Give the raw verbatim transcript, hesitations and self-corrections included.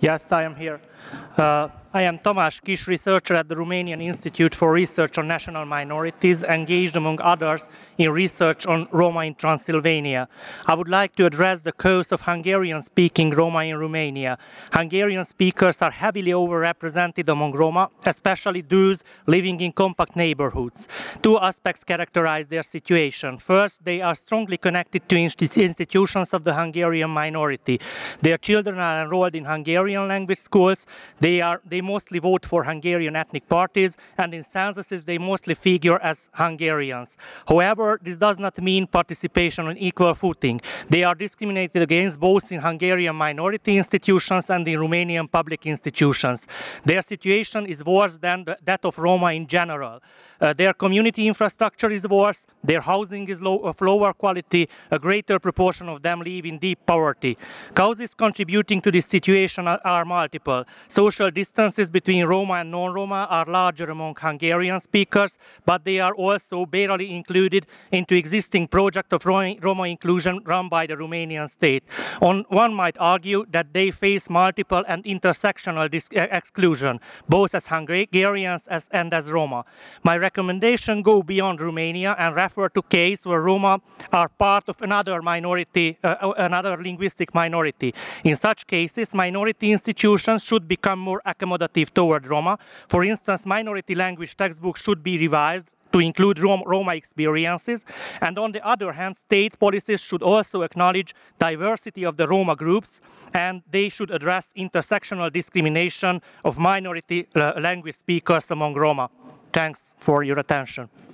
Yes, I am here. Uh, I am Tamás Kis, researcher at the Romanian Institute for Research on National Minorities, engaged among others in research on Roma in Transylvania. I would like to address the cause of Hungarian-speaking Roma in Romania. Hungarian speakers are heavily overrepresented among Roma, especially those living in compact neighborhoods. Two aspects characterize their situation. First, they are strongly connected to institutions of the Hungarian minority. Their children are enrolled in Hungarian language schools. They, are, they mostly vote for Hungarian ethnic parties, and in censuses they mostly figure as Hungarians. However, this does not mean participation on equal footing. They are discriminated against both in Hungarian minority institutions and in Romanian public institutions. Their situation is worse than that of Roma in general. Uh, their community infrastructure is worse, their housing is low, of lower quality, a greater proportion of them live in deep poverty. Causes contributing to this situation are, are multiple. Social distances between Roma and non-Roma are larger among Hungarian speakers, but they are also barely included into existing project of Roma inclusion run by the Romanian state. On, one might argue that they face multiple and intersectional exclusion, both as Hungarians as, and as Roma. My recommendation go beyond Romania and refer to cases where Roma are part of another minority, uh, another linguistic minority. In such cases, minority institutions should become more accommodative toward Roma. For instance, minority language textbooks should be revised to include Roma experiences, and on the other hand, state policies should also acknowledge diversity of the Roma groups, and they should address intersectional discrimination of minority uh, language speakers among Roma. Thanks for your attention.